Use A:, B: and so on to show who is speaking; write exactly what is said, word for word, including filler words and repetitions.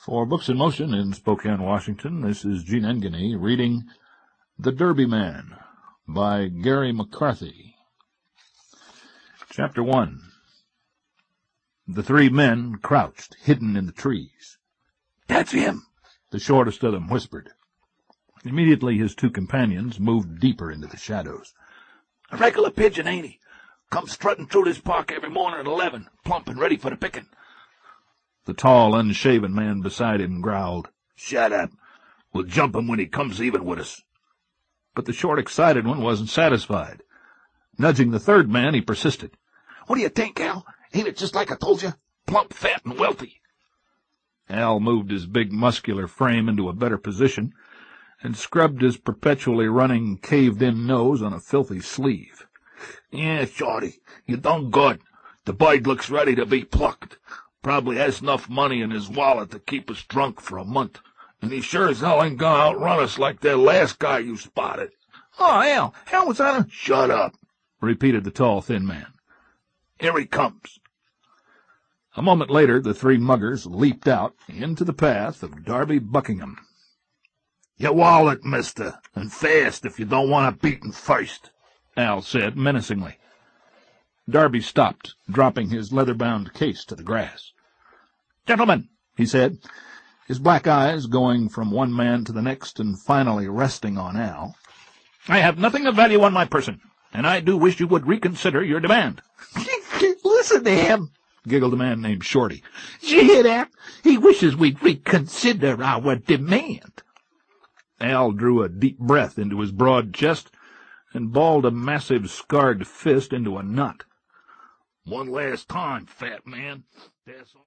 A: For Books in Motion in Spokane, Washington, this is Gene Engany reading The Derby Man by Gary McCarthy. Chapter one. The three men crouched, hidden in the trees. "That's him," the shortest of them whispered. Immediately his two companions moved deeper into the shadows.
B: "A regular pigeon, ain't he? Comes strutting through this park every morning at eleven, plump and ready for the picking."
A: The tall, unshaven man beside him growled,
B: "Shut up. We'll jump him when he comes even with us."
A: But the short, excited one wasn't satisfied. Nudging the third man, he persisted.
B: "What do you think, Al? Ain't it just like I told you? Plump, fat, and wealthy."
A: Al moved his big, muscular frame into a better position and scrubbed his perpetually running, caved-in nose on a filthy sleeve.
B: "Yeah, Shorty, you done good. The bird looks ready to be plucked. Probably has enough money in his wallet to keep us drunk for a month, and he sure as hell ain't gonna outrun us like that last guy you spotted."
A: "Oh, Al, how was I to—"
B: "Shut up,"
A: repeated the tall, thin man.
B: "Here he comes."
A: A moment later, the three muggers leaped out into the path of Darby Buckingham.
B: "Your wallet, mister, and fast if you don't want a beating first,"
A: Al said menacingly. Darby stopped, dropping his leather-bound case to the grass. "Gentlemen," he said, his black eyes going from one man to the next and finally resting on Al, "I have nothing of value on my person, and I do wish you would reconsider your demand."
C: "Listen to him,"
A: giggled a man named Shorty.
C: "Did you hear that? He wishes we'd reconsider our demand."
A: Al drew a deep breath into his broad chest and balled a massive scarred fist into a knot.
B: "One last time, fat man. That's all."